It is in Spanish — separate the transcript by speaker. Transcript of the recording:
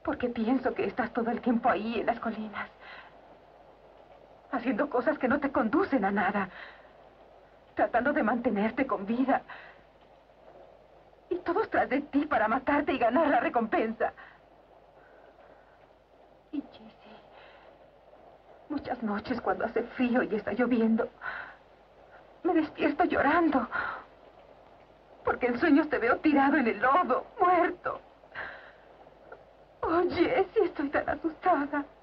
Speaker 1: Porque pienso que estás todo el tiempo ahí en las colinas, haciendo cosas que no te conducen a nada, tratando de mantenerte con vida. Y todos tras de ti para matarte y ganar la recompensa. Y Jesse, muchas noches cuando hace frío y está lloviendo, me despierto llorando. Porque en sueños te veo tirado en el lodo, muerto. Oh, Jesse, estoy tan asustada.